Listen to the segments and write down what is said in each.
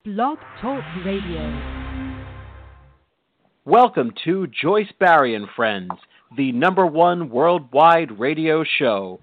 Blog Talk Radio. Welcome to Joyce Barry and Friends, the #1 worldwide radio show.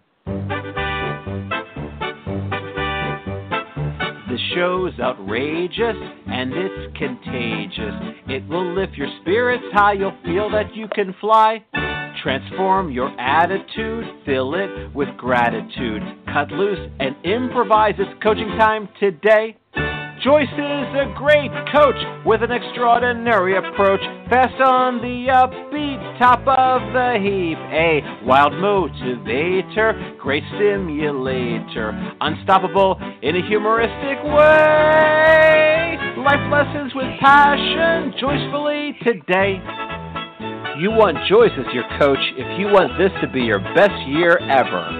The show's outrageous and it's contagious. It will lift your spirits high, you'll feel that you can fly. Transform your attitude, fill it with gratitude. Cut loose and improvise. It's coaching time today. Joyce is a great coach with an extraordinary approach. Fast on the upbeat, top of the heap. A wild motivator, great stimulator. Unstoppable in a humoristic way. Life lessons with passion, joyfully today. You want Joyce as your coach if you want this to be your best year ever.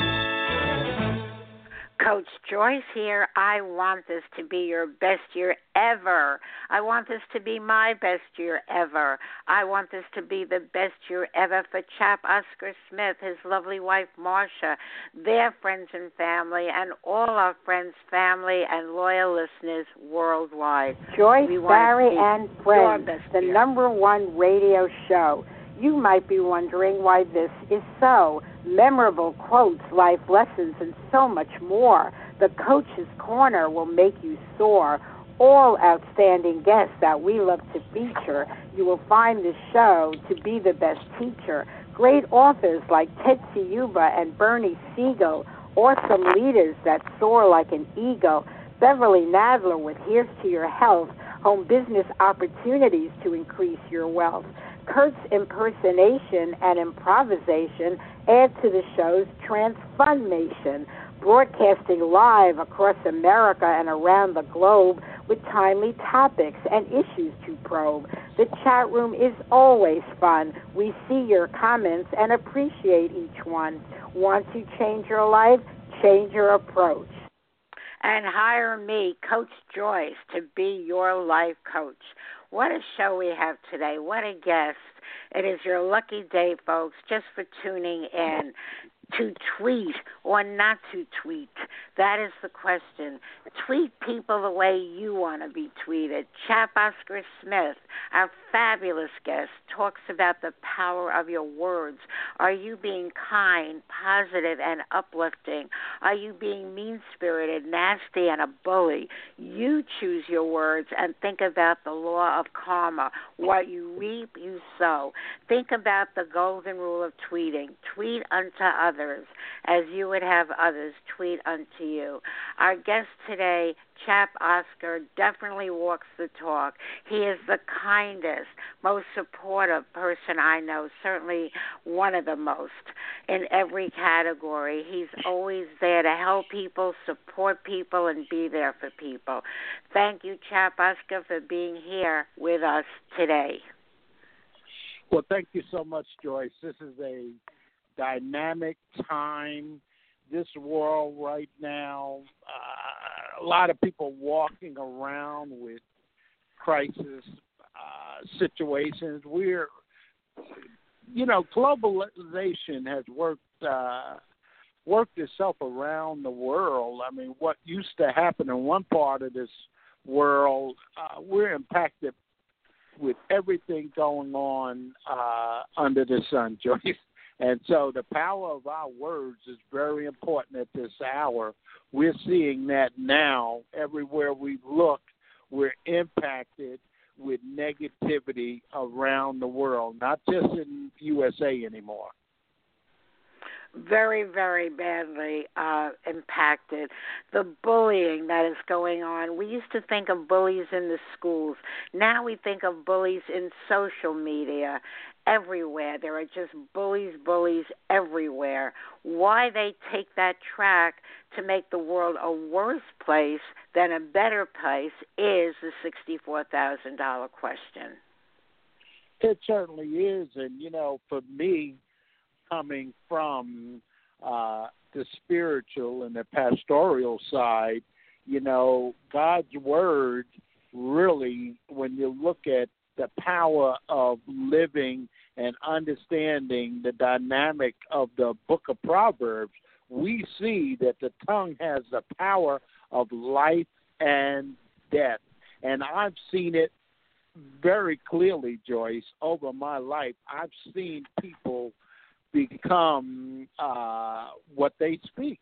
Coach Joyce here. I want this to be your best year ever. I want this to be my best year ever. I want this to be the best year ever for Chap Oscar Smith, his lovely wife Marcia, their friends and family, and all our friends, family, and loyal listeners worldwide. Joyce Barry and Friends, the #1 radio show. You might be wondering why this is so. Memorable quotes, life lessons, and so much more. The Coach's Corner will make you soar. All outstanding guests that we love to feature. You will find this show to be the best teacher. Great authors like Tetsi Yuba and Bernie Siegel. Awesome leaders that soar like an eagle. Beverly Nadler with Here's to Your Health. Home business opportunities to increase your wealth. Kurt's impersonation and improvisation add to the show's transformation, broadcasting live across America and around the globe with timely topics and issues to probe. The chat room is always fun. We see your comments and appreciate each one. Want to change your life? Change your approach. And hire me, Coach Joyce, to be your life coach. What a show we have today. What a guest. It is your lucky day, folks, just for tuning in. To tweet or not to tweet? That is the question. Tweet people the way you want to be tweeted. Chap Oscar Smith, our fabulous guest, talks about the power of your words. Are you being kind, positive, and uplifting? Are you being mean-spirited, nasty, and a bully? You choose your words and think about the law of karma. What you reap, you sow. Think about the golden rule of tweeting. Tweet unto others as you would have others tweet unto you. Our guest today, Chap Oscar, definitely walks the talk. He is the kindest, most supportive person I know, certainly one of the most in every category. He's always there to help people, support people, and be there for people. Thank you, Chap Oscar, for being here with us today. Well, thank you so much, Joyce. This is a dynamic time, this world right now. A lot of people walking around with crisis situations. Globalization has worked itself around the world. I mean, what used to happen in one part of this world, we're impacted with everything going on under the sun, Joyce. And so the power of our words is very important at this hour. We're seeing that now. Everywhere we look, we're impacted with negativity around the world, not just in USA anymore. Very, very badly impacted. The bullying that is going on. We used to think of bullies in the schools. Now we think of bullies in social media. Everywhere. There are just bullies everywhere. Why they take that track to make the world a worse place than a better place is the $64,000 question. It certainly is. And, for me, coming from the spiritual and the pastoral side, God's word really, when you look at the power of living and understanding the dynamic of the book of Proverbs, we see that the tongue has the power of life and death. And I've seen it very clearly, Joyce, over my life. I've seen people become what they speak.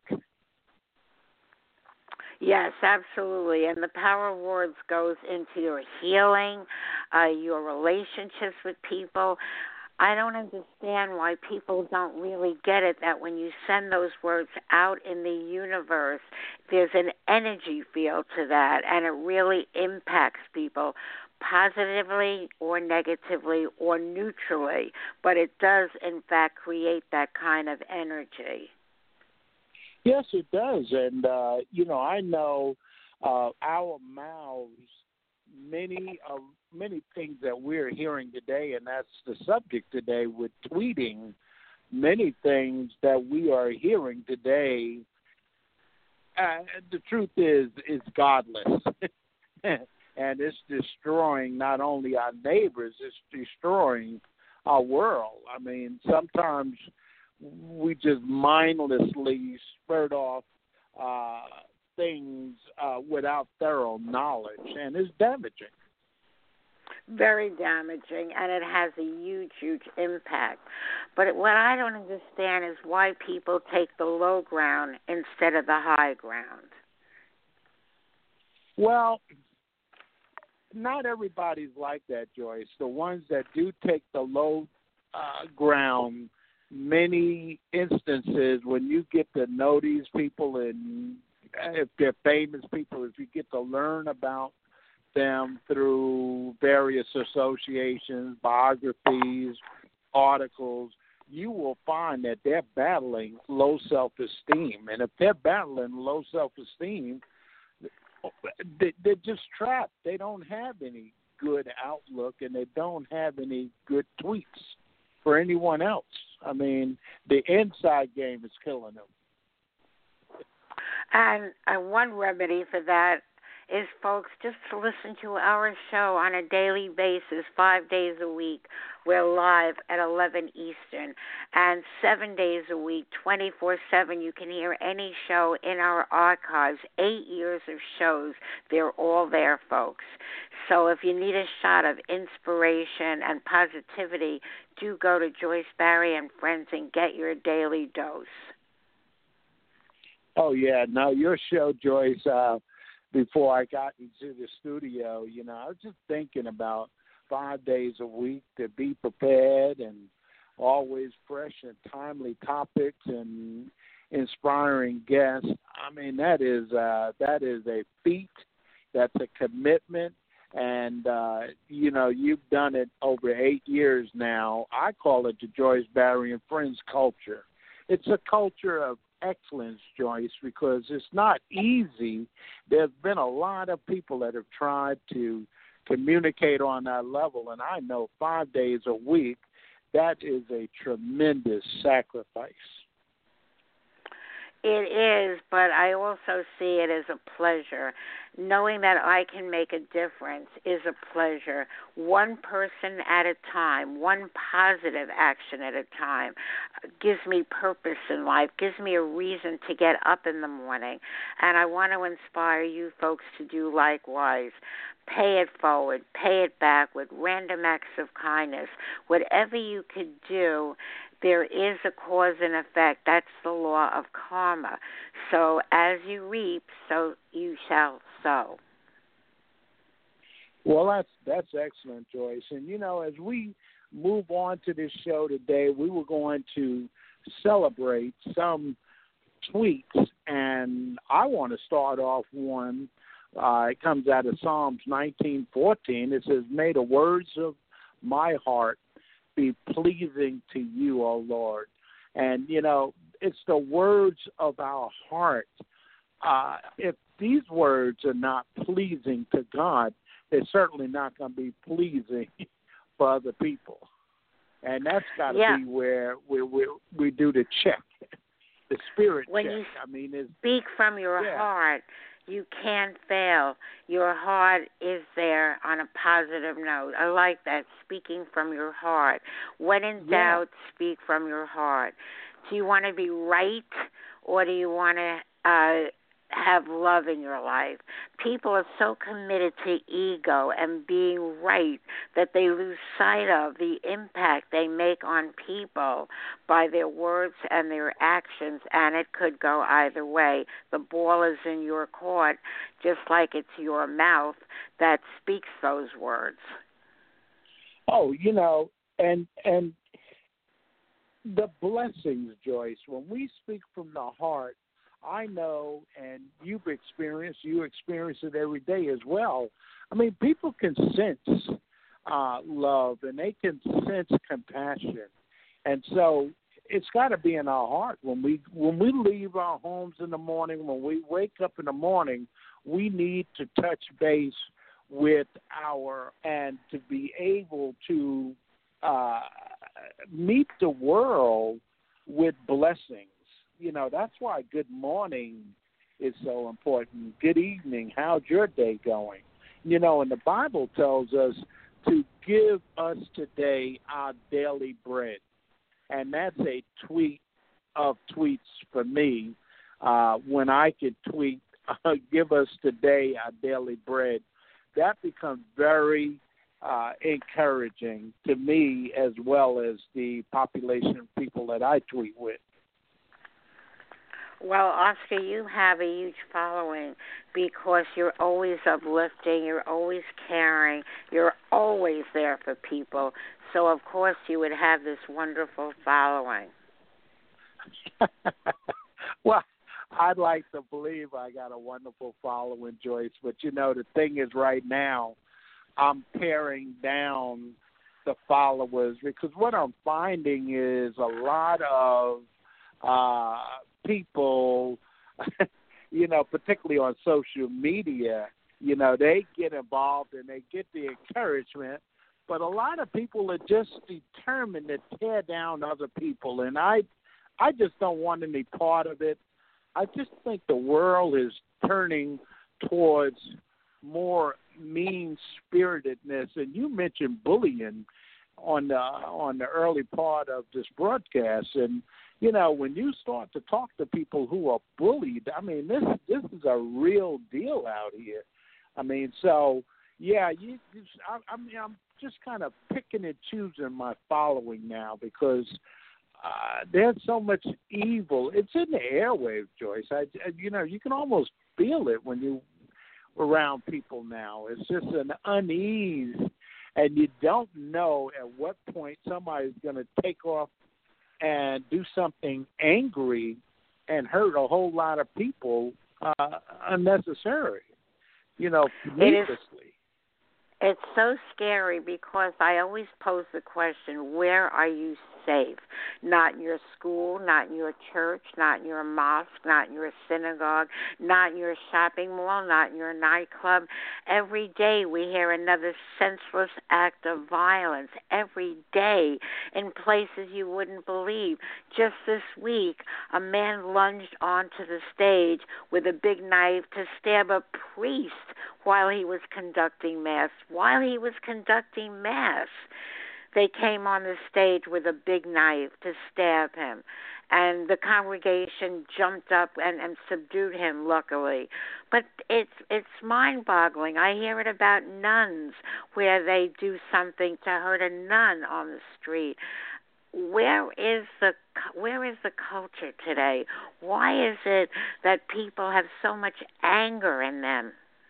Yes, absolutely. And the power of words goes into your healing, your relationships with people. I don't understand why people don't really get it, that when you send those words out in the universe, there's an energy field to that, and it really impacts people positively or negatively or neutrally. But it does, in fact, create that kind of energy. Yes, it does. And, I know our mouths, many things that we're hearing today, and that's the subject today with tweeting, many things that we are hearing today, the truth is godless. And it's destroying not only our neighbors, it's destroying our world. I mean, sometimes we just mindlessly spurt off things without thorough knowledge, and it's damaging. Very damaging, and it has a huge, huge impact. But what I don't understand is why people take the low ground instead of the high ground. Well, not everybody's like that, Joyce. The ones that do take the low ground, many instances when you get to know these people, and if they're famous people, if you get to learn about them through various associations, biographies, articles, you will find that they're battling low self-esteem. And if they're battling low self-esteem, they're just trapped. They don't have any good outlook, and they don't have any good tweets for anyone else. I mean, the inside game is killing them. And one remedy for that is, folks, just to listen to our show on a daily basis, 5 days a week. We're live at 11 Eastern. And 7 days a week, 24/7, you can hear any show in our archives. 8 years of shows. They're all there, folks. So if you need a shot of inspiration and positivity, do go to Joyce Barrie and Friends and get your daily dose. Oh, yeah. Now, your show, Joyce, before I got into the studio, I was just thinking about 5 days a week to be prepared and always fresh and timely topics and inspiring guests. I mean, that is a feat. That's a commitment. And, you've done it over 8 years now. I call it the Joyce Barrie and Friends culture. It's a culture of excellence, Joyce, because it's not easy. There's been a lot of people that have tried to communicate on that level, and I know 5 days a week, that is a tremendous sacrifice. It is, but I also see it as a pleasure. Knowing that I can make a difference is a pleasure. One person at a time, one positive action at a time, gives me purpose in life, gives me a reason to get up in the morning. And I want to inspire you folks to do likewise. Pay it forward, pay it back with random acts of kindness. Whatever you could do, there is a cause and effect. That's the law of karma. So as you reap, so you shall sow. Well, that's excellent, Joyce. And, as we move on to this show today, we were going to celebrate some tweets. And I want to start off one. It comes out of Psalms 19:14. It says, "May the words of my heart be pleasing to you, O Lord." And, it's the words of our heart. If these words are not pleasing to God, they're certainly not going to be pleasing for other people. And that's got to be where we do the check, the spirit when check. You speak from your heart, you can't fail. Your heart is there on a positive note. I like that, speaking from your heart. When in doubt, speak from your heart. Do you want to be right, or do you want to have love in your life. People are so committed to ego and being right that they lose sight of the impact they make on people by their words and their actions, and it could go either way. The ball is in your court, just like it's your mouth that speaks those words. Oh, and the blessings, Joyce, when we speak from the heart, I know, and you experience it every day as well. I mean, people can sense love, and they can sense compassion. And so it's got to be in our heart. When we leave our homes in the morning, when we wake up in the morning, we need to touch base with and to be able to meet the world with blessings. That's why good morning is so important. Good evening. How's your day going? And the Bible tells us to give us today our daily bread. And that's a tweet of tweets for me. When I could tweet, give us today our daily bread, that becomes very encouraging to me as well as the population of people that I tweet with. Well, Oscar, you have a huge following because you're always uplifting, you're always caring, you're always there for people. So, of course, you would have this wonderful following. Well, I'd like to believe I got a wonderful following, Joyce. But, the thing is right now, I'm paring down the followers because what I'm finding is a lot of people, particularly on social media, they get involved and they get the encouragement, but a lot of people are just determined to tear down other people, and I just don't want any part of it. I just think the world is turning towards more mean-spiritedness, and you mentioned bullying on the early part of this broadcast, and when you start to talk to people who are bullied, I mean, this is a real deal out here. I mean, so yeah, I'm just kind of picking and choosing my following now because there's so much evil. It's in the airwaves, Joyce. You can almost feel it when you around people now. It's just an unease, and you don't know at what point somebody's going to take off and do something angry and hurt a whole lot of people unnecessary, needlessly. It's so scary because I always pose the question, where are you safe? Not in your school, not in your church, not in your mosque, not in your synagogue, not in your shopping mall, not in your nightclub. Every day we hear another senseless act of violence. Every day in places you wouldn't believe. Just this week, a man lunged onto the stage with a big knife to stab a priest while he was conducting Mass. They came on the stage with a big knife to stab him. And the congregation jumped up and subdued him, luckily. But it's mind-boggling. I hear it about nuns where they do something to hurt a nun on the street. Where is the culture today? Why is it that people have so much anger in them?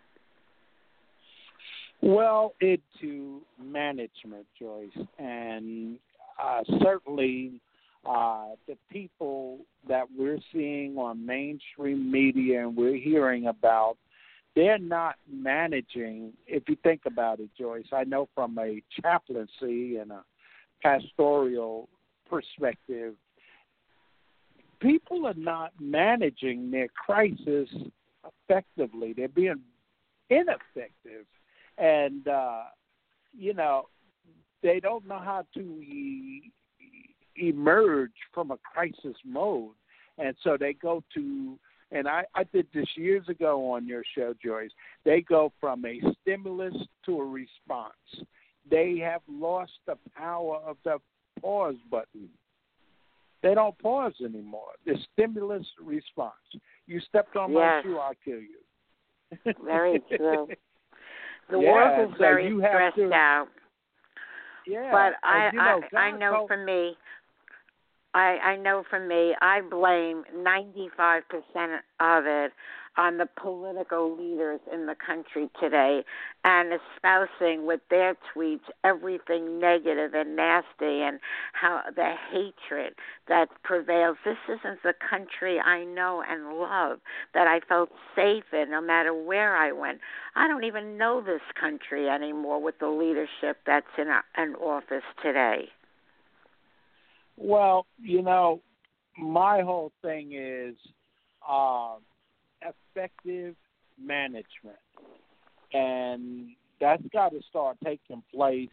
Well, into management, Joyce, and certainly the people that we're seeing on mainstream media and we're hearing about, they're not managing. If you think about it, Joyce, I know from a chaplaincy and a pastoral perspective, people are not managing their crisis effectively. They're being ineffective. And, they don't know how to emerge from a crisis mode. And so they go to, and I did this years ago on your show, Joyce, they go from a stimulus to a response. They have lost the power of the pause button. They don't pause anymore. The stimulus response. You stepped on my shoe, I'll kill you. Very true. The world is very stressed out. Yeah, but I know for me, I blame 95% of it on the political leaders in the country today and espousing with their tweets everything negative and nasty and how the hatred that prevails. This isn't the country I know and love, that I felt safe in no matter where I went. I don't even know this country anymore with the leadership that's in office today. Well, my whole thing is effective management, and that's got to start taking place.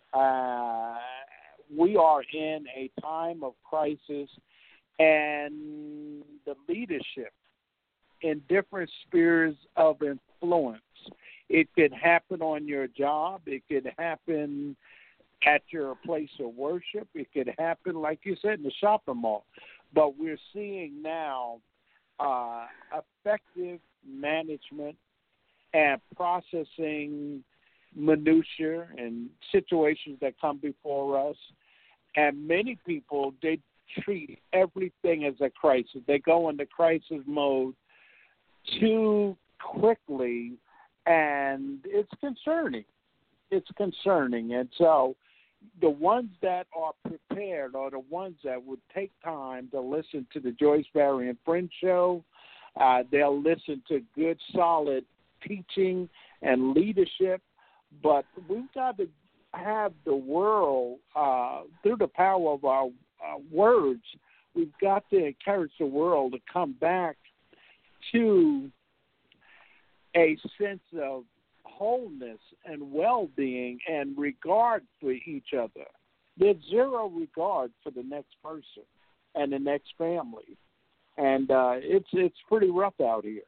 We are in a time of crisis, and the leadership in different spheres of influence. It could happen on your job. It could happen at your place of worship. It could happen, like you said, in the shopping mall. But we're seeing now effective management and processing minutia and situations that come before us. And many people, they treat everything as a crisis. They go into crisis mode too quickly, and it's concerning. And so the ones that are prepared are the ones that would take time to listen to the Joyce Barry and Friends show. They'll listen to good, solid teaching and leadership. But we've got to have the world, through the power of our words, we've got to encourage the world to come back to a sense of wholeness and well-being and regard for each other. There's zero regard for the next person and the next family. And it's pretty rough out here.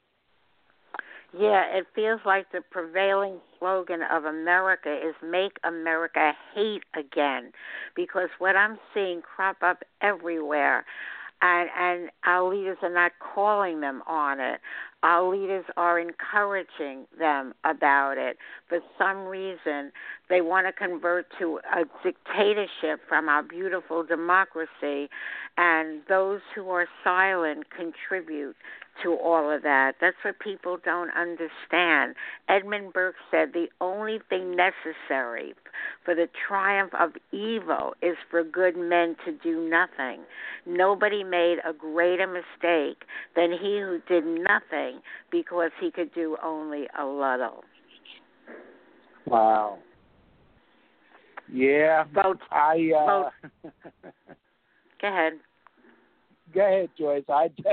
Yeah, it feels like the prevailing slogan of America is make America hate again, because what I'm seeing crop up everywhere, and our leaders are not calling them on it. Our leaders are encouraging them about it. For some reason, they want to convert to a dictatorship from our beautiful democracy, and those who are silent contribute to all of that. That's what people don't understand. Edmund Burke said the only thing necessary for the triumph of evil is for good men to do nothing. Nobody made a greater mistake than he who did nothing because he could do only a little. Wow. Yeah. Vote. Go ahead. Go ahead, Joyce.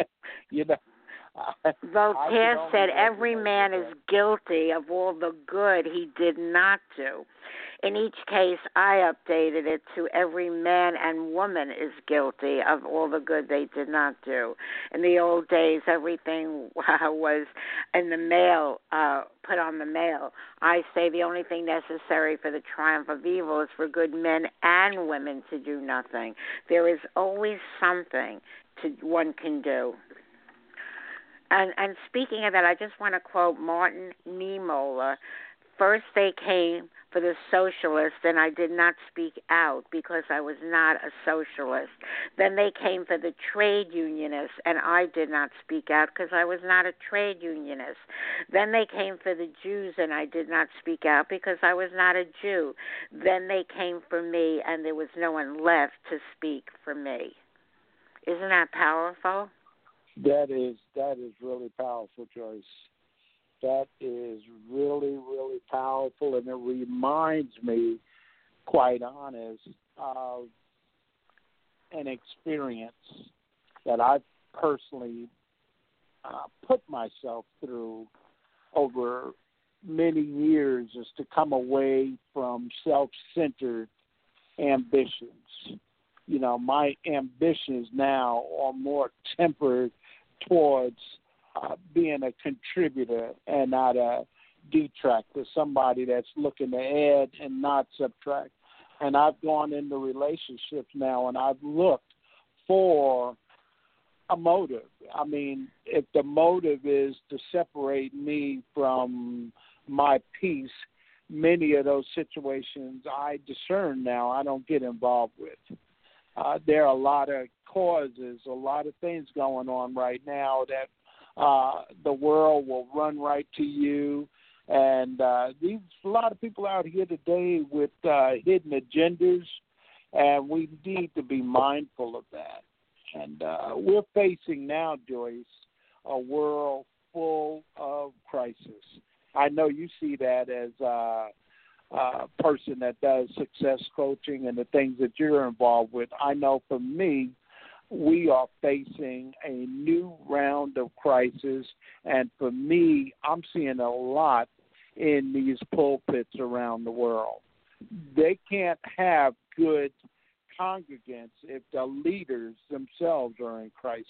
Voltaire said every man is guilty of all the good he did not do. In each case, I updated it to every man and woman is guilty of all the good they did not do. In the old days, everything was in the mail, put on the mail. I say the only thing necessary for the triumph of evil is for good men and women to do nothing. There is always something one can do. And speaking of that, I just want to quote Martin Niemöller. First they came for the socialists, and I did not speak out because I was not a socialist. Then they came for the trade unionists, and I did not speak out because I was not a trade unionist. Then they came for the Jews, and I did not speak out because I was not a Jew. Then they came for me, and there was no one left to speak for me. Isn't that powerful? That is really powerful, Joyce. That is really, really powerful, and it reminds me, quite honest, of an experience that I've personally put myself through over many years, is to come away from self-centered ambitions. My ambitions now are more tempered towards being a contributor and not a detractor, somebody that's looking to add and not subtract. And I've gone into relationships now, and I've looked for a motive. I mean, if the motive is to separate me from my peace, many of those situations I discern now I don't get involved with. There are a lot of causes, a lot of things going on right now that the world will run right to you. And there's a lot of people out here today with hidden agendas, and we need to be mindful of that. And we're facing now, Joyce, a world full of crisis. I know you see that as a person that does success coaching and the things that you're involved with. I know for me, we are facing a new round of crisis. And for me, I'm seeing a lot in these pulpits around the world. They can't have good congregants if the leaders themselves are in crisis.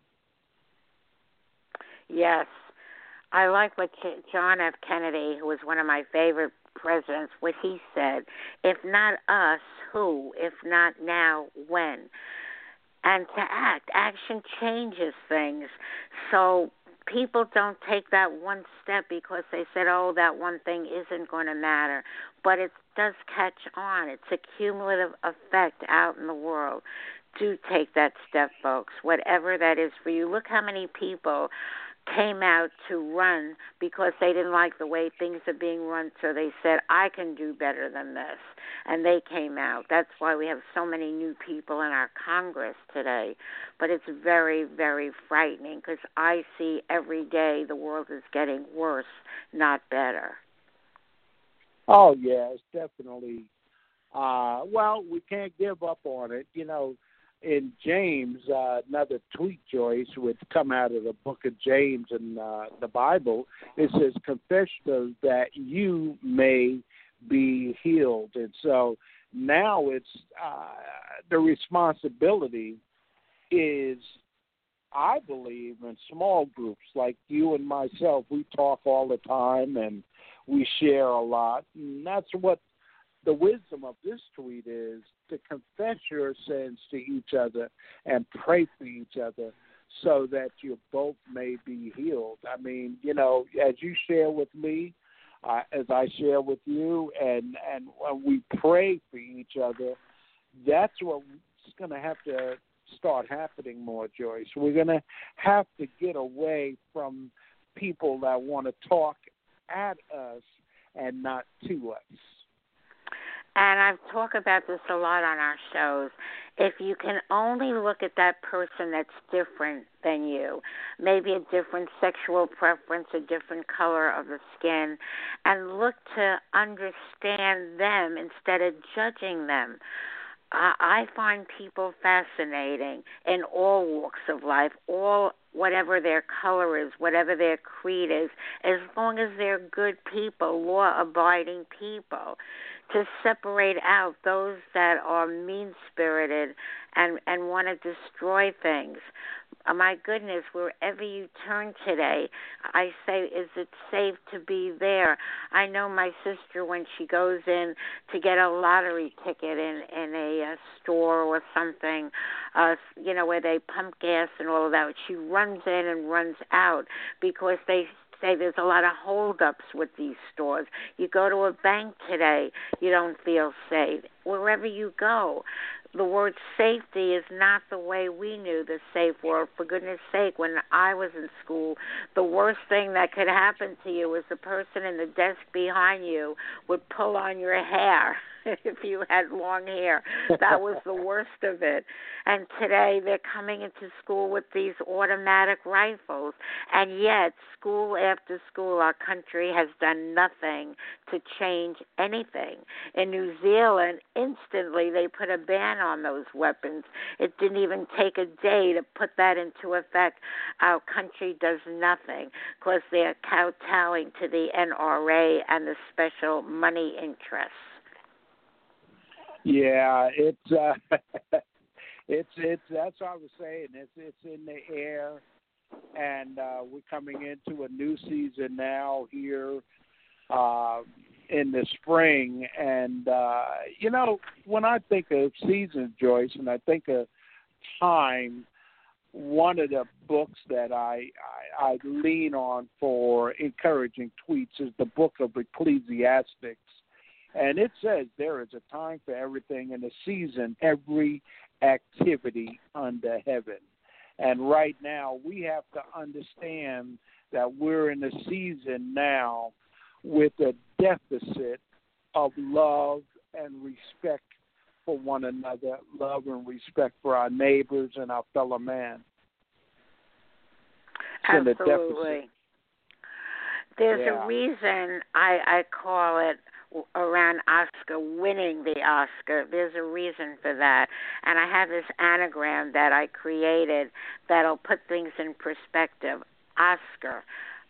Yes. I like what John F. Kennedy, who was one of my favorite presidents, what he said, if not us, who? If not now, when? And to act. Action changes things. So people don't take that one step because they said, oh, that one thing isn't going to matter. But it does catch on. It's a cumulative effect out in the world. Do take that step, folks, whatever that is for you. Look how many people came out to run because they didn't like the way things are being run, so they said, I can do better than this. And they came out. That's why we have so many new people in our Congress today. But it's very, very frightening because I see every day the world is getting worse, not better. Oh, yes, definitely. Well, we can't give up on it. You know, in James, another tweet, Joyce, would come out of the book of James in the Bible. It says, confess that you may be healed. And so now it's the responsibility is, I believe, in small groups like you and myself. We talk all the time and we share a lot. And that's what the wisdom of this tweet is, to confess your sins to each other and pray for each other so that you both may be healed. I mean, you know, as you share with me, as I share with you, and when we pray for each other, that's what's going to have to start happening more, Joyce. We're going to have to get away from people that want to talk at us and not to us. And I've talked about this a lot on our shows. If you can only look at that person that's different than you, maybe a different sexual preference, a different color of the skin, and look to understand them instead of judging them. I find people fascinating in all walks of life, all whatever their color is, whatever their creed is, as long as they're good people, law-abiding people. To separate out those that are mean-spirited and want to destroy things. My goodness, wherever you turn today, I say, is it safe to be there? I know my sister, when she goes in to get a lottery ticket in a store or something, you know, where they pump gas and all of that, she runs in and runs out because they say there's a lot of holdups with these stores. You go to a bank today, you don't feel safe. Wherever you go, the word safety is not the way we knew the safe word. For goodness sake, when I was in school, the worst thing that could happen to you was the person in the desk behind you would pull on your hair if you had long hair. That was the worst of it. And today they're coming into school with these automatic rifles. And yet, school after school, our country has done nothing to change anything. In New Zealand, instantly they put a ban on those weapons. It didn't even take a day to put that into effect. Our country does nothing because they're kowtowing to the NRA and the special money interests. Yeah, it's that's what I was saying. It's in the air, and we're coming into a new season now here in the spring. And you know, when I think of seasons, Joyce, and I think of time, one of the books that I lean on for encouraging tweets is the book of Ecclesiastes. And it says there is a time for everything and a season, every activity under heaven. And right now we have to understand that we're in a season now with a deficit of love and respect for one another, love and respect for our neighbors and our fellow man. Absolutely. There's a reason I call it around Oscar winning the Oscar. There's a reason for that. And I have this anagram that I created that'll put things in perspective. Oscar,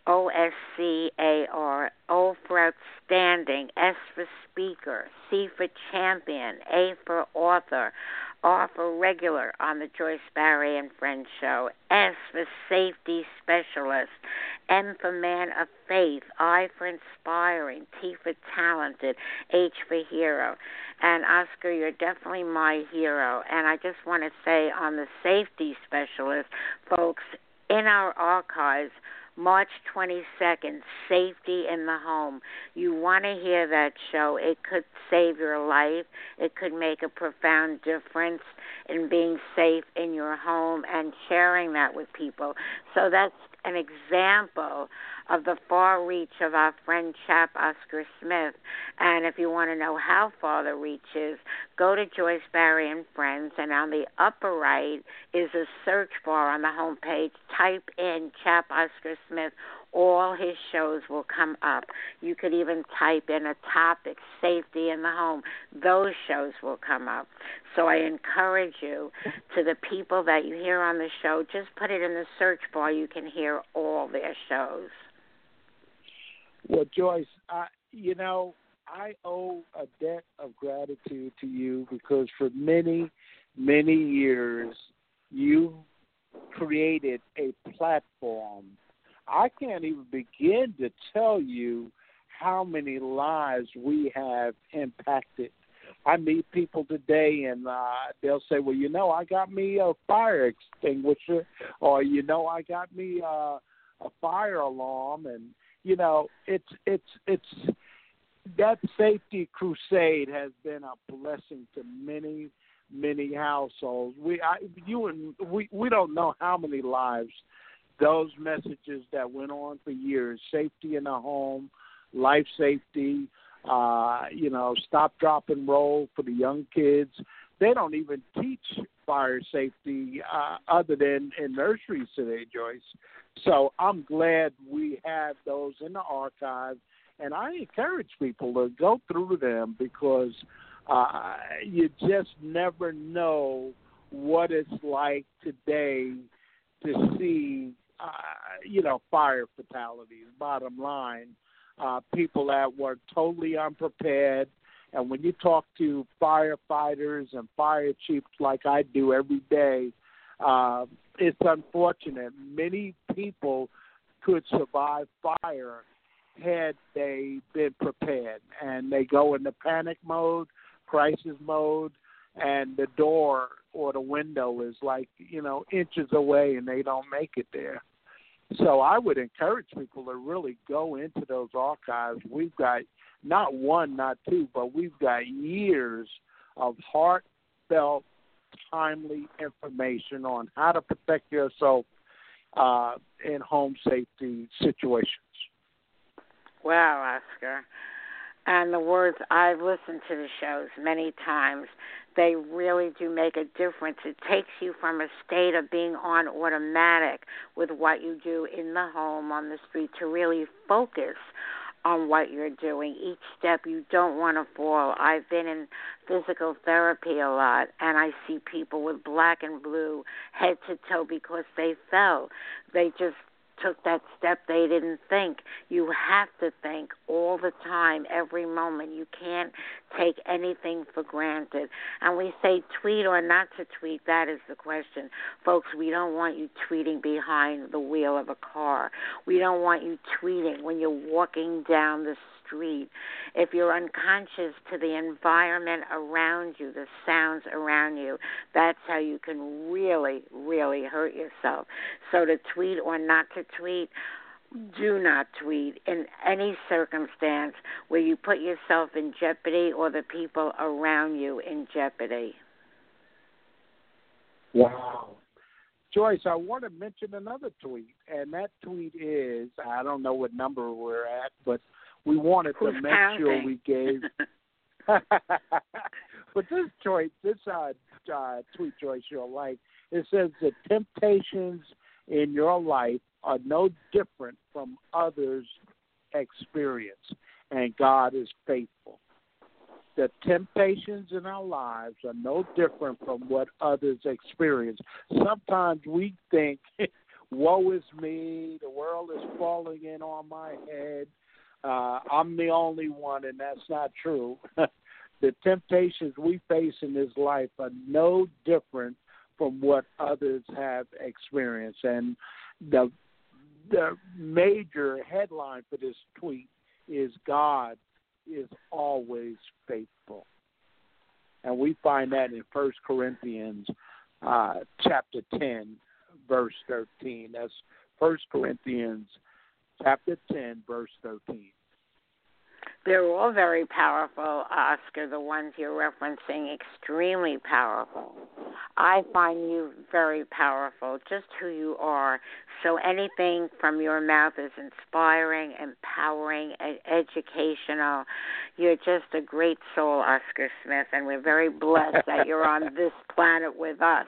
OSCAR, O for outstanding, S for speaker, C for champion, A for author, R for regular on the Joyce Barrie and Friends show, S for safety specialist, M for man of faith, I for inspiring, T for talented, H for hero. And Oscar, you're definitely my hero. And I just want to say on the safety specialist, folks, in our archives, March 22nd, Safety in the Home. You want to hear that show. It could save your life. It could make a profound difference in being safe in your home and sharing that with people. So that's an example of the far reach of our friend chap Oscar Smith. And if you want to know how far the reach is, go to Joyce Barrie and Friends, and on the upper right is a search bar on the homepage. Type in chap Oscar Smith. All his shows will come up. You could even type in a topic, safety in the home. Those shows will come up. So I encourage you, to the people that you hear on the show, just put it in the search bar. You can hear all their shows. Well, Joyce, I owe a debt of gratitude to you because for many, many years you created a platform. I can't even begin to tell you how many lives we have impacted. I meet people today and they'll say, well, I got me a fire extinguisher, or, I got me a fire alarm. And, it's that safety crusade has been a blessing to many, many households. We don't know how many lives those messages that went on for years, safety in the home, life safety, stop, drop, and roll for the young kids. They don't even teach fire safety other than in nurseries today, Joyce. So I'm glad we have those in the archive, and I encourage people to go through them because you just never know what it's like today to see, fire fatalities. Bottom line, people that were totally unprepared. And when you talk to firefighters and fire chiefs like I do every day, it's unfortunate. Many people could survive fire had they been prepared. And they go into panic mode, crisis mode, and the door or the window is inches away and they don't make it there. So I would encourage people to really go into those archives. We've got not one, not two, but we've got years of heartfelt, timely information on how to protect yourself in home safety situations. Wow, Oscar. And the words, I've listened to the shows many times. They really do make a difference. It takes you from a state of being on automatic with what you do in the home, on the street, to really focus on what you're doing. Each step, you don't want to fall. I've been in physical therapy a lot, and I see people with black and blue head to toe because they fell. They just took that step they didn't think. You have to think all the time, every moment. You can't take anything for granted. And we say tweet or not to tweet, that is the question. Folks, we don't want you tweeting behind the wheel of a car. We don't want you tweeting when you're walking down the street, if you're unconscious to the environment around you, the sounds around you, that's how you can really, really hurt yourself. So to tweet or not to tweet, do not tweet in any circumstance where you put yourself in jeopardy or the people around you in jeopardy. Wow. Joyce, I want to mention another tweet, and that tweet is, I don't know what number we're at, but we wanted to make sure we gave. But this tweet, Joyce, you'll like, it says the temptations in your life are no different from others' experience, and God is faithful. The temptations in our lives are no different from what others experience. Sometimes we think, woe is me, the world is falling in on my head, I'm the only one, and that's not true. The temptations we face in this life are no different from what others have experienced. And the major headline for this tweet is God is always faithful. And we find that in 1 Corinthians chapter 10, verse 13. That's 1 Corinthians chapter 10, verse 13. They're all very powerful, Oscar, the ones you're referencing, extremely powerful. I find you very powerful, just who you are. So anything from your mouth is inspiring, empowering, educational. You're just a great soul, Oscar Smith, and we're very blessed that you're on this planet with us.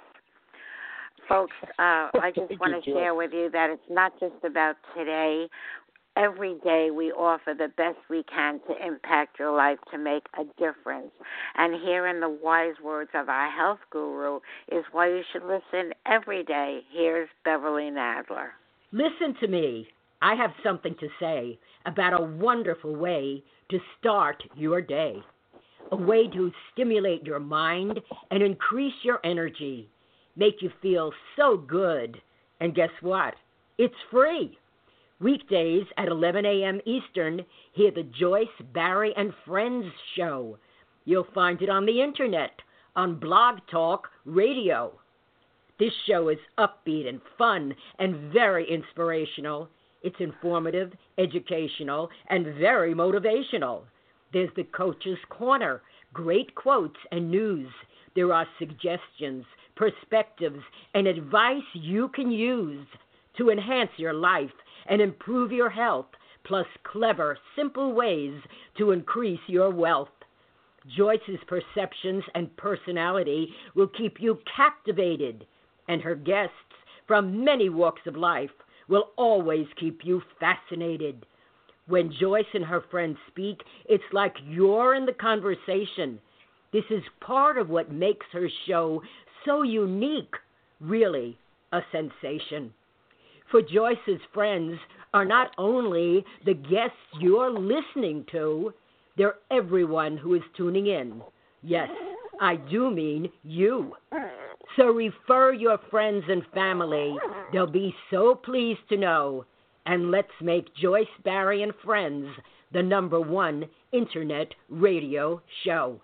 Folks, I just want to share with you that it's not just about today. Every day we offer the best we can to impact your life, to make a difference. And here in the wise words of our health guru is why you should listen every day. Here's Beverly Nadler. Listen to me. I have something to say about a wonderful way to start your day. A way to stimulate your mind and increase your energy. Make you feel so good. And guess what? It's free. Weekdays at 11 a.m. Eastern, hear the Joyce, Barry, and Friends show. You'll find it on the internet, on Blog Talk Radio. This show is upbeat and fun and very inspirational. It's informative, educational, and very motivational. There's the Coach's Corner, great quotes and news. There are suggestions, perspectives, and advice you can use to enhance your life and improve your health, plus clever, simple ways to increase your wealth. Joyce's perceptions and personality will keep you captivated, and her guests from many walks of life will always keep you fascinated. When Joyce and her friends speak, it's like you're in the conversation. This is part of what makes her show so unique, really a sensation. For Joyce's friends are not only the guests you're listening to, they're everyone who is tuning in. Yes, I do mean you. So refer your friends and family. They'll be so pleased to know. And let's make Joyce, Barry, and Friends the #1 internet radio show.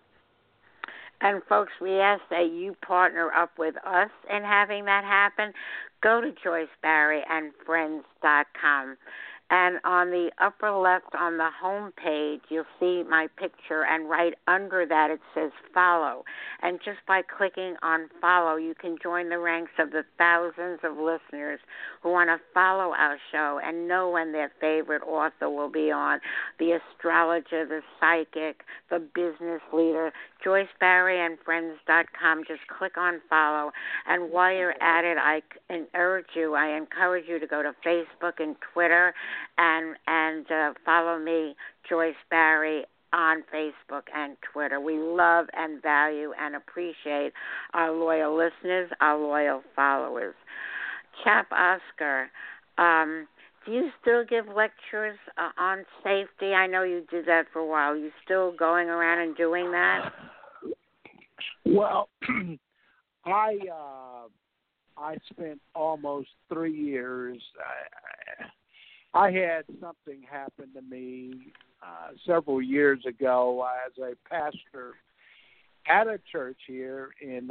And, folks, we ask that you partner up with us in having that happen. Go to JoyceBarryandFriends.com. And on the upper left on the home page, you'll see my picture, and right under that it says follow. And just by clicking on follow, you can join the ranks of the thousands of listeners who want to follow our show and know when their favorite author will be on, the astrologer, the psychic, the business leader. JoyceBarryandFriends.com. Just click on follow. And while you're at it, I encourage you to go to Facebook and Twitter and follow me, Joyce Barry, on Facebook and Twitter. We love and value and appreciate our loyal listeners, our loyal followers. Chap Oscar, do you still give lectures on safety? I know you did that for a while. Are you still going around and doing that? Well, I spent almost 3 years. I had something happen to me several years ago as a pastor at a church here in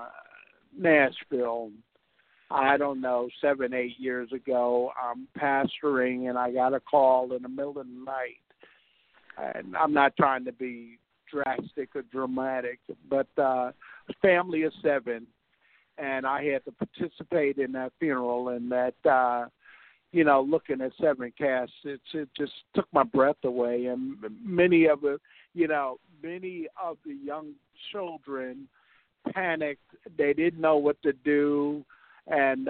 Nashville. I don't know, 7, 8 years ago. I'm pastoring, and I got a call in the middle of the night. And I'm not trying to be drastic or dramatic, but family of 7, and I had to participate in that funeral. And that, looking at 7 caskets, it just took my breath away. And many of the young children panicked. They didn't know what to do. And,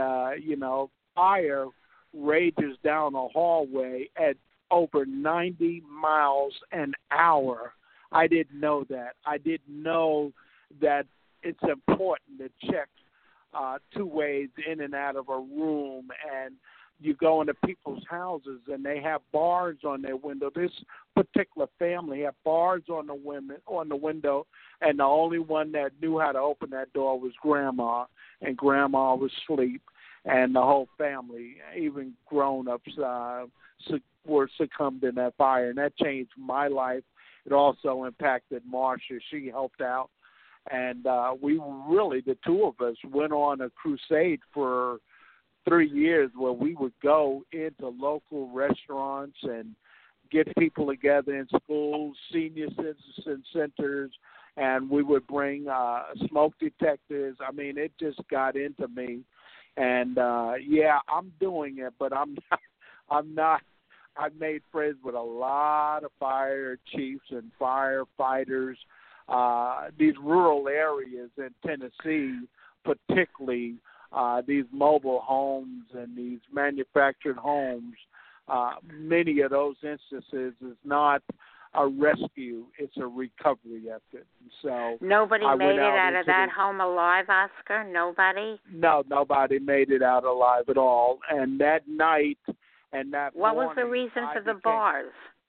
fire rages down a hallway at over 90 miles an hour. I didn't know that. I didn't know that it's important to check 2 ways in and out of a room. And you go into people's houses and they have bars on their window. This particular family had bars on the window, and the only one that knew how to open that door was Grandma, and Grandma was asleep, and the whole family, even grown-ups, were succumbed in that fire, and that changed my life. It also impacted Marcia. She helped out, and we really, the 2 of us, went on a crusade for 3 years where we would go into local restaurants and get people together in schools, senior citizen centers, and we would bring smoke detectors. I mean, it just got into me. And, I'm doing it, but I'm not. I've made friends with a lot of fire chiefs and firefighters. These rural areas in Tennessee, particularly, these mobile homes and these manufactured homes, many of those instances is not a rescue, it's a recovery effort. So nobody made it out of that home alive, Oscar? Nobody? No, nobody made it out alive at all. And that night and that What morning, was the reason for the bars?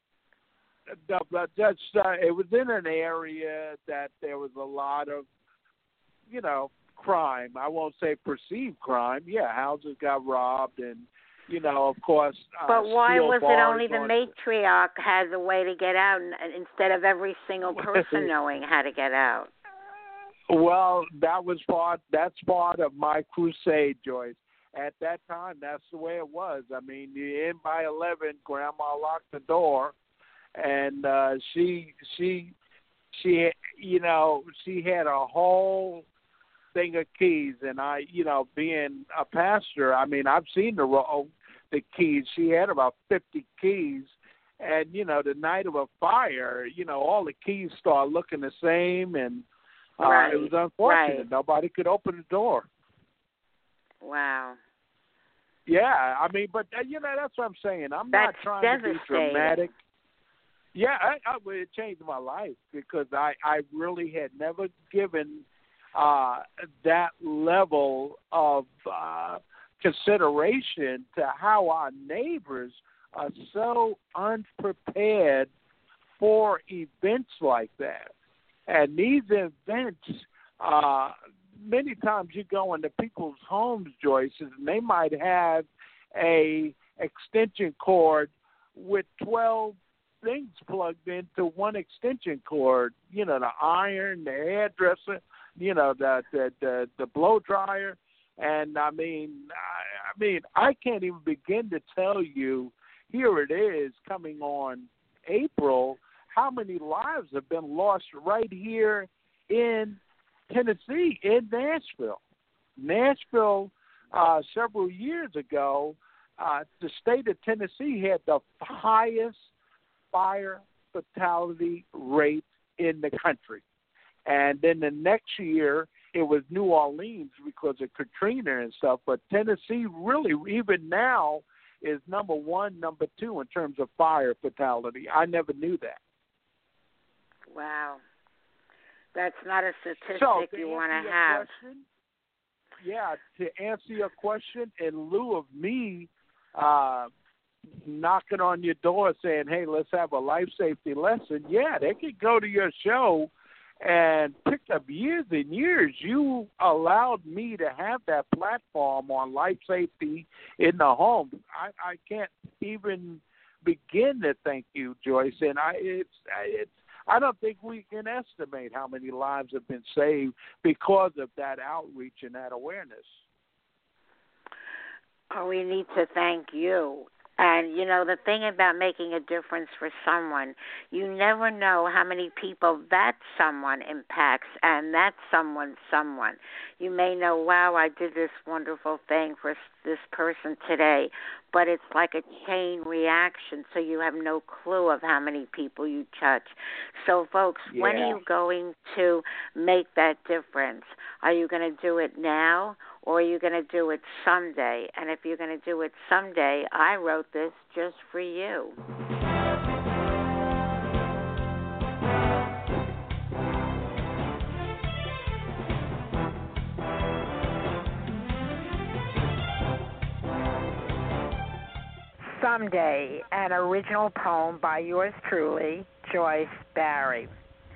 It was in an area that there was a lot of, crime. I won't say perceived crime. Yeah, houses got robbed and, of course. But why was it only the matriarch has a way to get out instead of every single person knowing how to get out? Well, that's part of my crusade, Joyce. At that time, that's the way it was. I mean, you're in by 11, Grandma locked the door, and she had a whole thing of keys, and I, being a pastor, I mean, I've seen the keys. She had about 50 keys, and the night of a fire, all the keys start looking the same, and it was unfortunate. Right. Nobody could open the door. Wow. Yeah, I mean, but that's what I'm saying. I'm not trying to be dramatic. Yeah, it changed my life because I really had never given that level of consideration to how our neighbors are so unprepared for events like that. And these events, many times you go into people's homes, Joyce, and they might have a extension cord with 12 things plugged into one extension cord. The iron, the hairdresser, the blow dryer, and I mean, I can't even begin to tell you. Here it is coming on April. How many lives have been lost right here in Tennessee, in Nashville? Nashville, several years ago, the state of Tennessee had the highest fire fatality rate in the country. And then the next year, it was New Orleans because of Katrina and stuff. But Tennessee really, even now, is number 1, number 2 in terms of fire fatality. I never knew that. Wow. That's not a statistic you want to have. To answer your question, in lieu of me knocking on your door saying, hey, let's have a life safety lesson, they could go to your show and pick up years and years. You allowed me to have that platform on life safety in the home. I can't even begin to thank you, Joyce. And I don't think we can estimate how many lives have been saved because of that outreach and that awareness. Oh, we need to thank you. And, the thing about making a difference for someone, you never know how many people that someone impacts, and that someone. You may know, wow, I did this wonderful thing for this person today, but it's like a chain reaction, so you have no clue of how many people you touch. So, folks, when are you going to make that difference? Are you going to do it now, or are you going to do it someday? And if you're going to do it someday, I wrote this just for you. Someday, an original poem by yours truly, Joyce Barrie.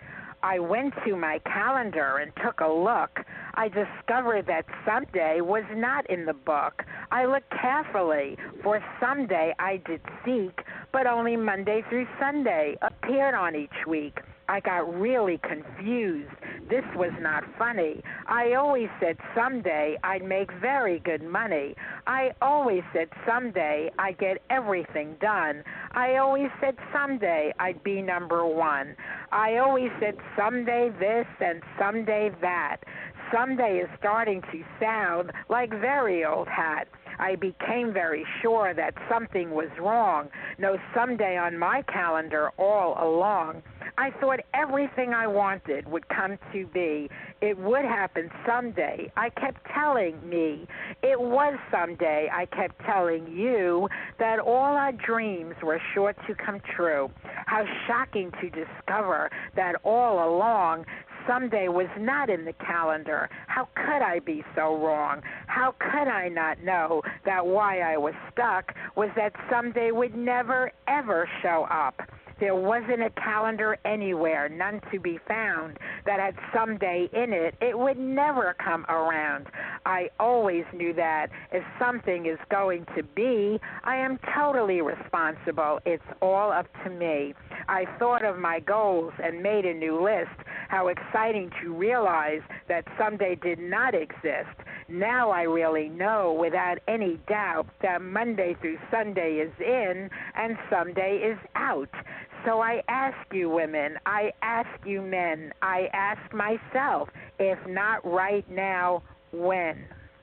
I went to my calendar and took a look. I discovered that someday was not in the book. I looked carefully, for someday I did seek, but only Monday through Sunday appeared on each week. I got really confused. This was not funny. I always said someday I'd make very good money. I always said someday I'd get everything done. I always said someday I'd be number one. I always said someday this and someday that. Someday is starting to sound like very old hat. I became very sure that something was wrong. No someday on my calendar all along. I thought everything I wanted would come to be. It would happen someday. I kept telling me. It was someday. I kept telling you that all our dreams were sure to come true. How shocking to discover that all along someday was not in the calendar. How could I be so wrong? How could I not know that why I was stuck was that someday would never, ever show up? There wasn't a calendar anywhere, none to be found, that had someday in it. It would never come around. I always knew that if something is going to be, I am totally responsible. It's all up to me. I thought of my goals and made a new list. How exciting to realize that someday did not exist. Now I really know without any doubt that Monday through Sunday is in and someday is out. So I ask you women, I ask you men, I ask myself, if not right now, when?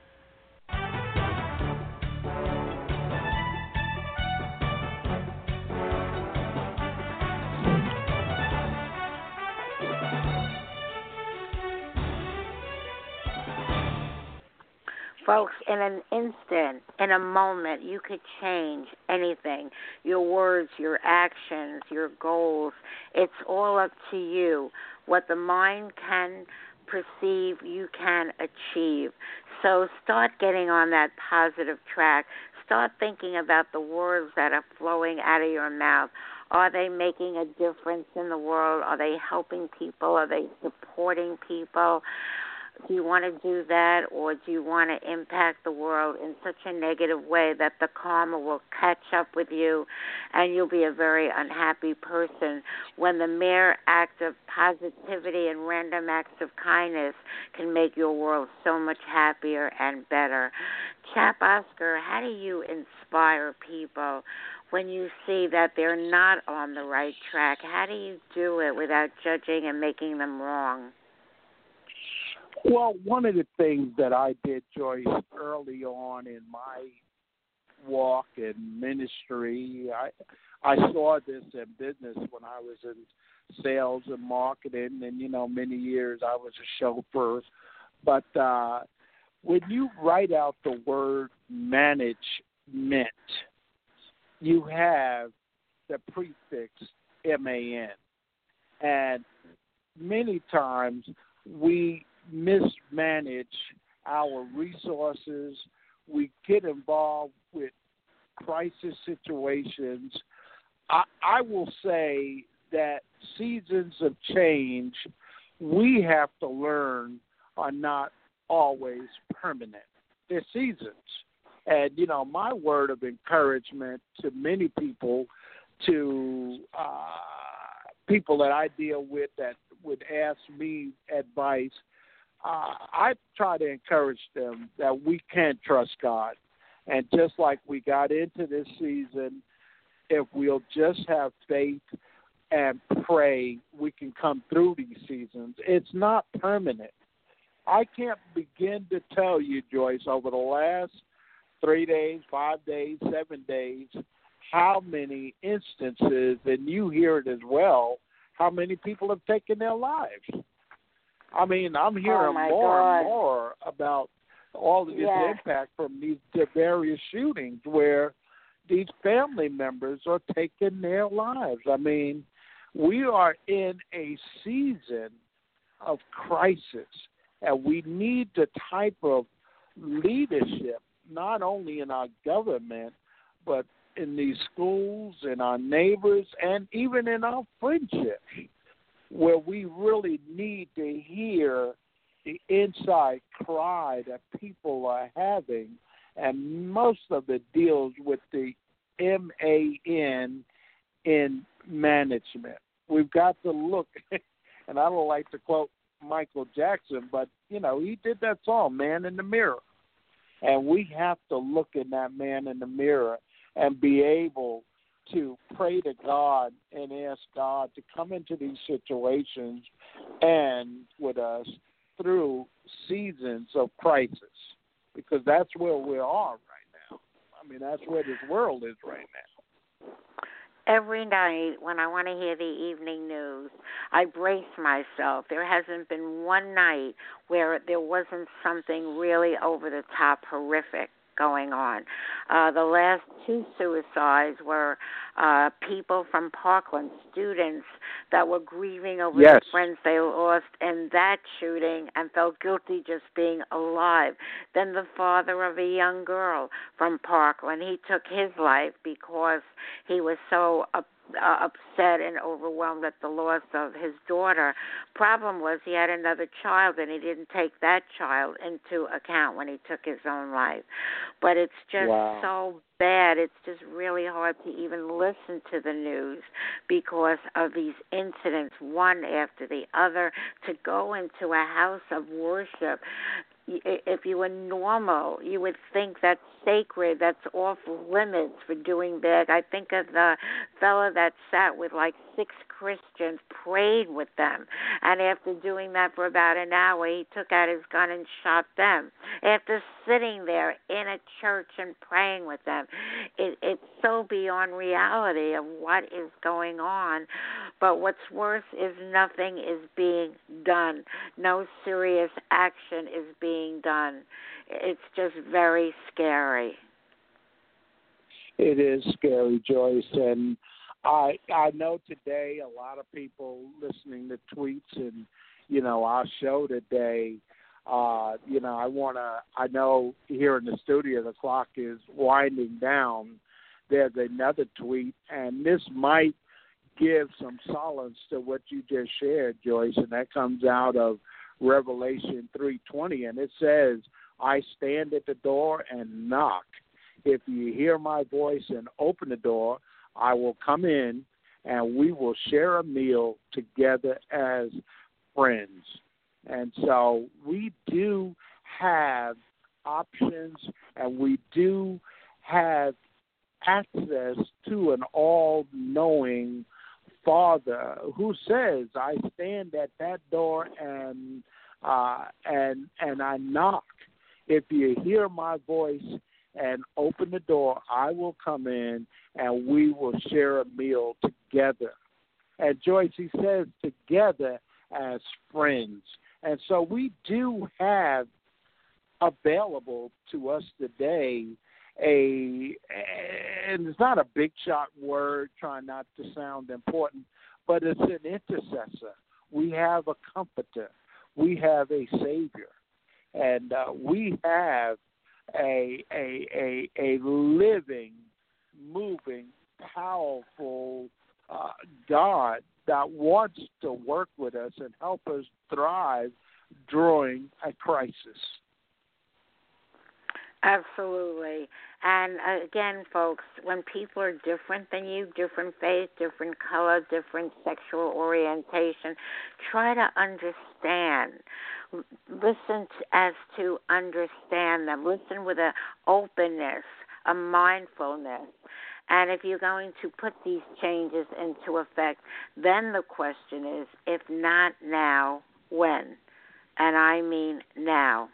Folks, in an instant, in a moment, you could change anything. Your words, your actions, your goals. It's all up to you. What the mind can perceive, you can achieve. So start getting on that positive track. Start thinking about the words that are flowing out of your mouth. Are they making a difference in the world? Are they helping people? Are they supporting people? Do you want to do that, or do you want to impact the world in such a negative way that the karma will catch up with you and you'll be a very unhappy person when the mere act of positivity and random acts of kindness can make your world so much happier and better? Chap Oscar, how do you inspire people when you see that they're not on the right track? How do you do it without judging and making them wrong? Well, one of the things that I did, Joyce, early on in my walk in ministry, I saw this in business when I was in sales and marketing, and, many years I was a chauffeur. But when you write out the word management, you have the prefix MAN. And many times we mismanage our resources. We get involved with crisis situations. I will say that seasons of change, we have to learn, are not always permanent. They're seasons. And, my word of encouragement to many people to people that I deal with that would ask me advice, I try to encourage them that we can trust God. And just like we got into this season, if we'll just have faith and pray, we can come through these seasons. It's not permanent. I can't begin to tell you, Joyce, over the last 3 days, 5 days, 7 days, how many instances, and you hear it as well, how many people have taken their lives. I mean, I'm hearing more and more about all of this impact from these various shootings where these family members are taking their lives. I mean, we are in a season of crisis, and we need the type of leadership, not only in our government, but in these schools, in our neighbors, and even in our friendships, where we really need to hear the inside cry that people are having, and most of it deals with the MAN in management. We've got to look, and I don't like to quote Michael Jackson, but, you know, he did that song, Man in the Mirror. And we have to look in that man in the mirror and be able to pray to God and ask God to come into these situations and with us through seasons of crisis, because that's where we are right now. I mean, that's where this world is right now. Every night when I want to hear the evening news, I brace myself. There hasn't been one night where there wasn't something really over-the-top horrific going on. The last 2 suicides were people from Parkland, students that were grieving over the friends they lost in that shooting and felt guilty just being alive. Then the father of a young girl from Parkland, he took his life because he was so upset and overwhelmed at the loss of his daughter. Problem was he had another child, and he didn't take that child into account when he took his own life. But it's just so bad. It's just really hard to even listen to the news because of these incidents, one after the other. To go into a house of worship, if you were normal, you would think that's sacred, that's off limits for doing bad. I think of the fellow that sat with like 6 Christians, prayed with them, and after doing that for about an hour, he took out his gun and shot them. After sitting there in a church and praying with them, it's so beyond reality of what is going on. But what's worse is nothing is being done. No serious action is being done. It's just very scary. It is scary, Joyce, and I know today a lot of people listening to tweets and, you know, our show today, you know, I know here in the studio the clock is winding down. There's another tweet, and this might give some solace to what you just shared, Joyce, and that comes out of Revelation 3:20, and it says, I stand at the door and knock. If you hear my voice and open the door, I will come in and we will share a meal together as friends. And so we do have options, and we do have access to an all-knowing Father who says, I stand at that door and I knock. If you hear my voice and open the door, I will come in and we will share a meal together. And Joyce, he says together as friends. And so we do have available to us today and it's not a big shot word, trying not to sound important, but it's an intercessor. We have a comforter. We have a savior. And we have a living, moving, powerful God that wants to work with us and help us thrive during a crisis. Absolutely. And again, folks, when people are different than you, different faith, different color, different sexual orientation, try to understand. Listen as to understand them. Listen with an openness, a mindfulness. And if you're going to put these changes into effect, then the question is, if not now, when? And I mean now.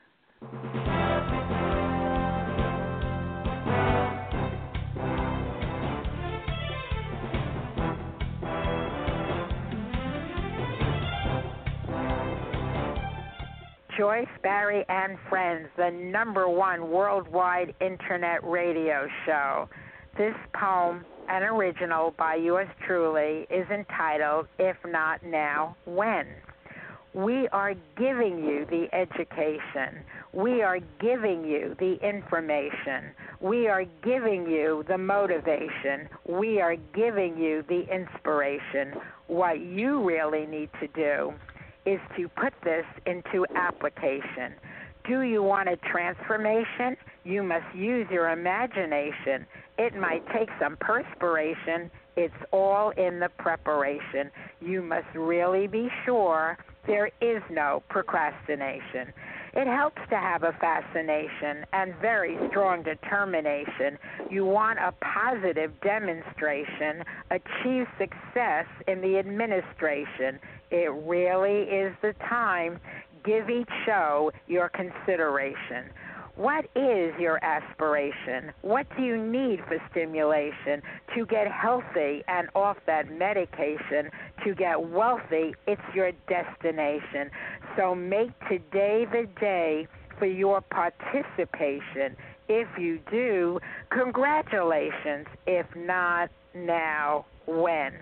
Joyce, Barrie, and Friends, the #1 worldwide internet radio show. This poem, an original by yours truly, is entitled, If Not Now, When? We are giving you the education. We are giving you the information. We are giving you the motivation. We are giving you the inspiration. What you really need to do is to put this into application. Do you want a transformation? You must use your imagination. It might take some perspiration. It's all in the preparation. You must really be sure there is no procrastination. It helps to have a fascination and very strong determination. You want a positive demonstration, achieve success in the administration. It really is the time. Give each show your consideration. What is your aspiration? What do you need for stimulation to get healthy and off that medication? To get wealthy, it's your destination. So make today the day for your participation. If you do, congratulations. If not, now, when?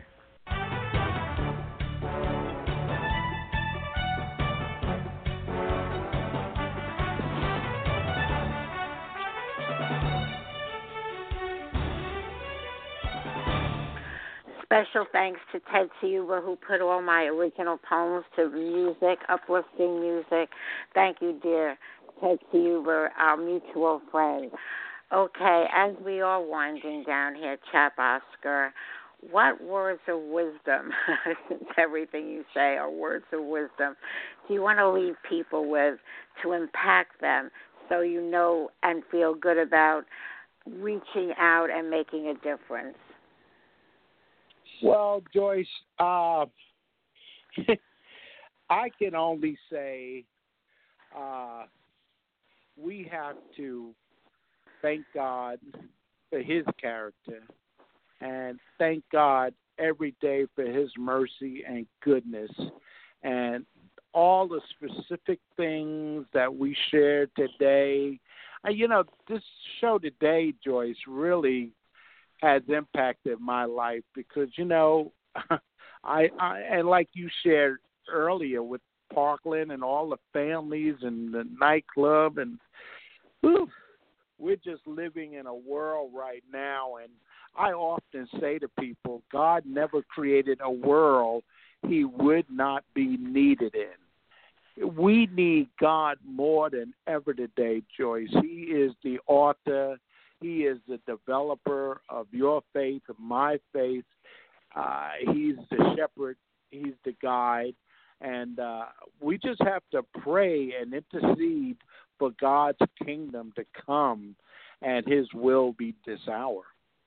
Special thanks to Ted Siuba, who put all my original poems to music, uplifting music. Thank you, dear Ted Siuba, our mutual friend. Okay, as we are winding down here, Chap Oscar, what words of wisdom, since everything you say are words of wisdom, do you want to leave people with to impact them so you know and feel good about reaching out and making a difference? Well, Joyce, I can only say we have to thank God for his character and thank God every day for his mercy and goodness and all the specific things that we shared today. You know, this show today, Joyce, really has impacted my life because, you know, I and like you shared earlier with Parkland and all the families and the nightclub, and we're just living in a world right now. And I often say to people, God never created a world he would not be needed in. We need God more than ever today, Joyce. He is the author. He is the developer of your faith, of my faith. He's the shepherd. He's the guide. And we just have to pray and intercede for God's kingdom to come and his will be this hour.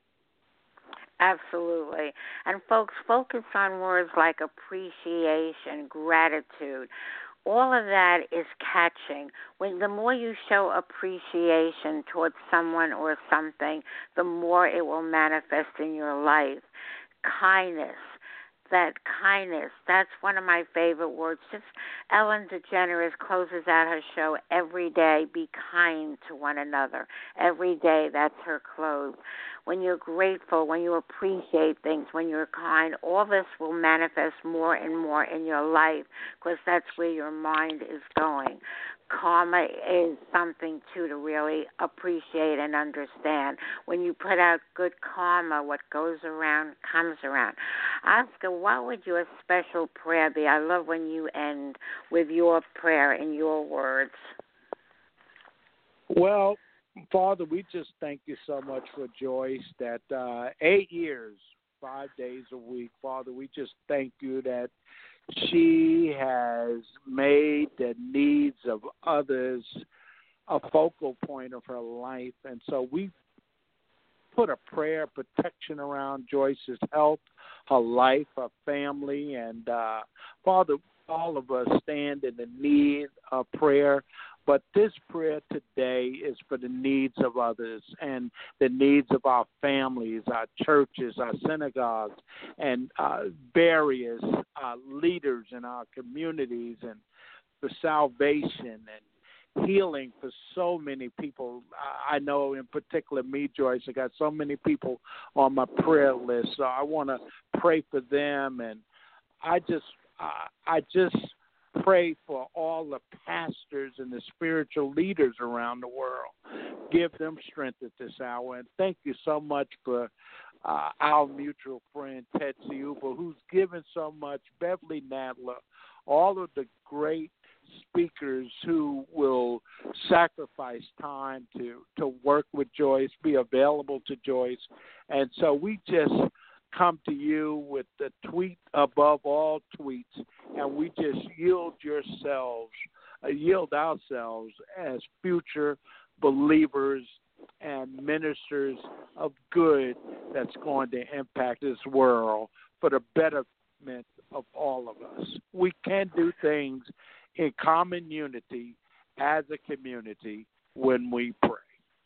Absolutely. And folks, focus on words like appreciation, gratitude. All of that is catching. The more you show appreciation towards someone or something, the more it will manifest in your life. Kindness. That kindness, that's one of my favorite words. Just Ellen DeGeneres closes out her show every day, be kind to one another. Every day, that's her close. When you're grateful, when you appreciate things, when you're kind, all this will manifest more and more in your life because that's where your mind is going. Karma is something, too, to really appreciate and understand. When you put out good karma, what goes around comes around. Oscar, what would your special prayer be? I love when you end with your prayer in your words. Well, Father, we just thank you so much for Joyce, that 8 years, 5 days a week. Father, we just thank you that she has made the needs of others a focal point of her life. And so we put a prayer of protection around Joyce's health, her life, her family. And, Father, all of us stand in the need of prayer. But this prayer today is for the needs of others and the needs of our families, our churches, our synagogues, and various leaders in our communities, and for salvation and healing for so many people. I know in particular me, Joyce, I got so many people on my prayer list, so I want to pray for them. And I just pray for all the pastors and the spiritual leaders around the world. Give them strength at this hour. And thank you so much for our mutual friend, Ted Siuba, who's given so much, Beverly Nadler, all of the great speakers who will sacrifice time to work with Joyce, be available to Joyce. And so we just come to you with the tweet above all tweets, and we just yield ourselves as future believers and ministers of good that's going to impact this world for the betterment of all of us. We can do things in common unity as a community when we pray.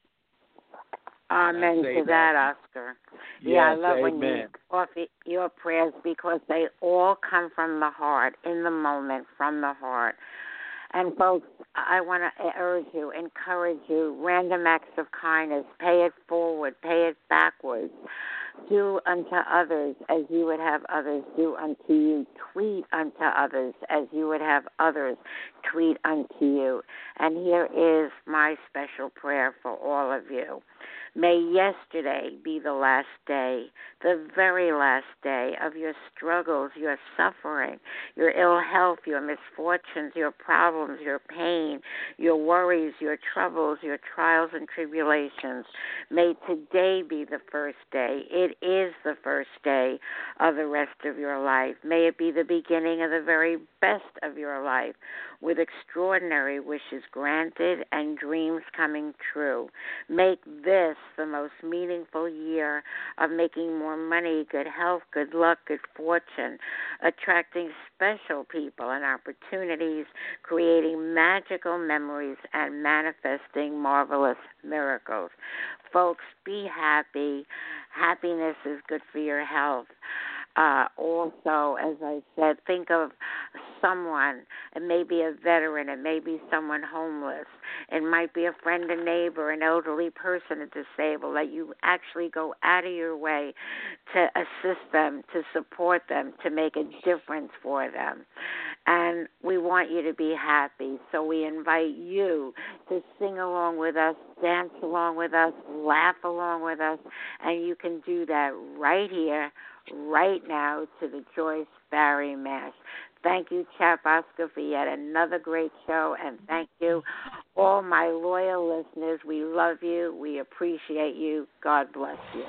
Amen to that, Oscar. Yes, yeah, I love amen. when you offer your prayers, because they all come from the heart, in the moment, from the heart. And folks, I want to urge you, encourage you, random acts of kindness, pay it forward, pay it backwards. Do unto others as you would have others do unto you. Tweet unto others as you would have others tweet unto you. And here is my special prayer for all of you. May yesterday be the last day, the very last day of your struggles, your suffering, your ill health, your misfortunes, your problems, your pain, your worries, your troubles, your trials and tribulations. May today be the first day. It is the first day of the rest of your life. May it be the beginning of the very best of your life, with extraordinary wishes granted and dreams coming true. Make this the most meaningful year of making more money, good health, good luck, good fortune, attracting special people and opportunities, creating magical memories, and manifesting marvelous miracles. Folks, be happy. Happiness is good for your health. Also, as I said, think of someone. It may be a veteran. It may be someone homeless. It might be a friend, a neighbor, an elderly person, a disabled, that you actually go out of your way to assist them, to support them, to make a difference for them. And we want you to be happy, so we invite you to sing along with us, dance along with us, laugh along with us, and you can do that right here, right now, to the Joyce Barrie Mash. Thank you, Chap Oscar, for yet another great show, and thank you, all my loyal listeners. We love you. We appreciate you. God bless you.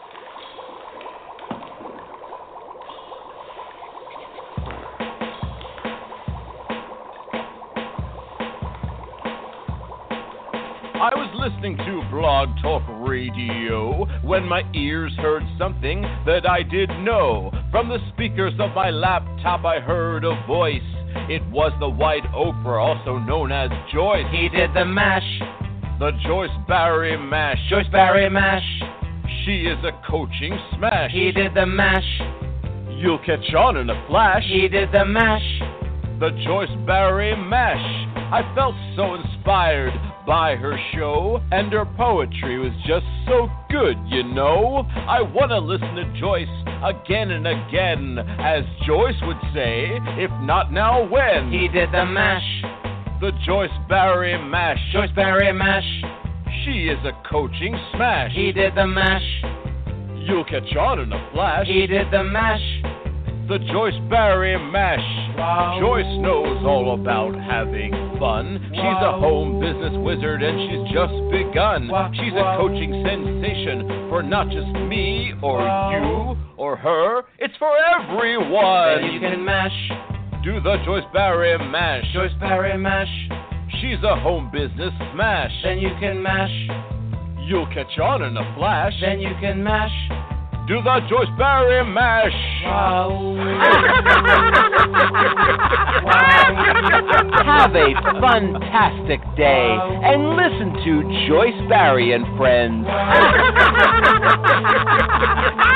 I was listening to Blog Talk Radio when my ears heard something that I didn't know. From the speakers of my laptop I heard a voice. It was the White Oprah, also known as Joyce. He did the mash, the Joyce Barrie Mash. Joyce Barrie Mash. She is a coaching smash. He did the mash. You'll catch on in a flash. He did the mash, the Joyce Barrie Mash. I felt so inspired by her show, and her poetry was just so good, you know. I want to listen to Joyce again and again, as Joyce would say, if not now, when? He did the mash, the Joyce Barrie Mash. Joyce Barrie Mash. She is a coaching smash. He did the mash. You'll catch on in a flash. He did the mash, the Joyce Barrie Mash. Wow. Joyce knows all about having fun. Wow. She's a home business wizard and she's just begun. Wow. She's a coaching sensation for not just me or you or her. It's for everyone. Then you can mash. Do the Joyce Barrie Mash. Joyce Barrie Mash. She's a home business smash. Then you can mash. You'll catch on in a flash. Then you can mash. Do the Joyce Barrie Mash. Wow. Have a fantastic day and listen to Joyce Barrie and Friends.